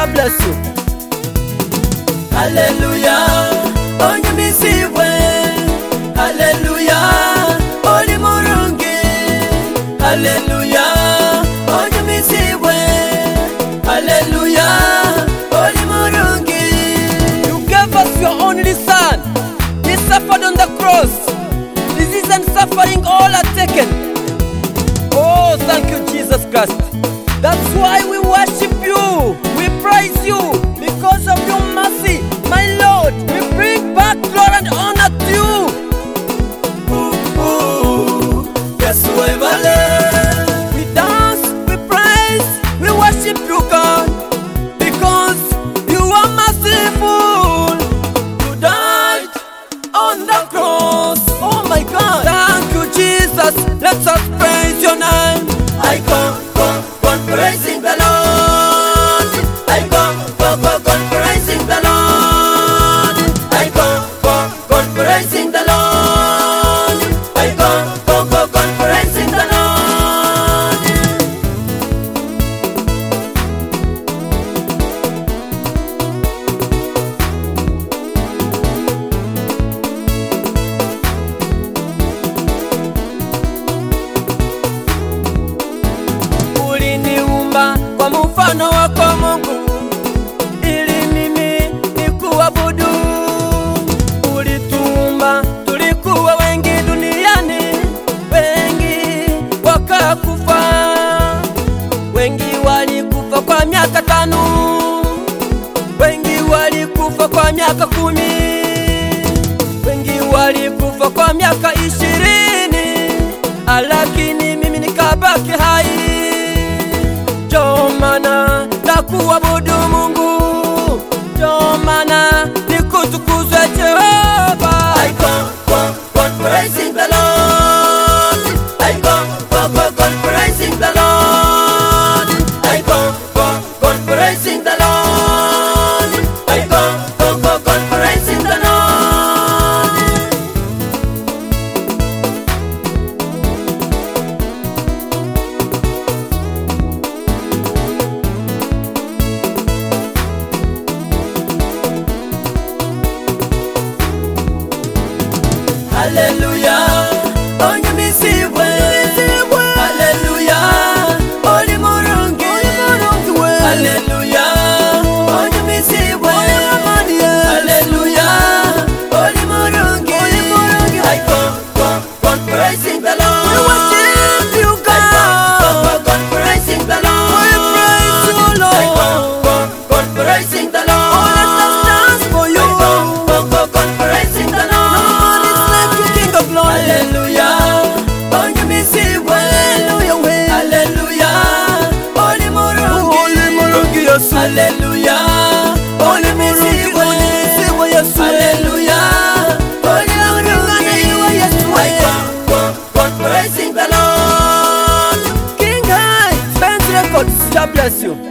God bless you. Hallelujah, onyumisiwe. Hallelujah, oli murungi. Hallelujah, onyumisiwe. Hallelujah, oli murungi. You gave us your only son. He suffered on the cross. Disease and suffering all are taken. Oh, thank you, Jesus Christ. That's why we worship you. We praise you because of your mercy. My Lord, we bring back glory and honor to you. Yes, we dance, we praise, we worship you, God, because you are merciful. You died on the cross. Oh my God, thank you, Jesus. Let us praise your name. I come praising the Lord. I come praising the Lord. I come praising the Lord. I come praising the Lord. Uliniumba kwa mfano wako Mungu, ili mimi nikuabudu. Ulituumba tulikuwa wengi duniani, wengi wakakufa. Wengi walikufa kwa miaka 5, wengi walikufa kwa miaka 10, wengi walikufa kwa miaka 20, lakini mimi nikabaki hai. Ndio maana nakuabudu Mungu, ndio maana nikutukuze Jehova. I come praising the Lord. I come praising the Lord. I come praising the Lord. I come praising the Lord. Hallelujah, onyumisiwe. Hallelujah, oli murungi. Hallelujah, onyumisiwe. Hallelujah, oli murungi. I come praising the Lord. We worship you, God. I come praising the Lord. We praise you, Lord. I come praising the Lord. Oh, let us dance for you. I come praising the Lord. Hallelujah, onyumisiwe. Hallelujah, oli murungi. Hallelujah, onyumisiwe. Hallelujah, oli murungi. I come praising the Lord. King High, Benz Records, God bless you.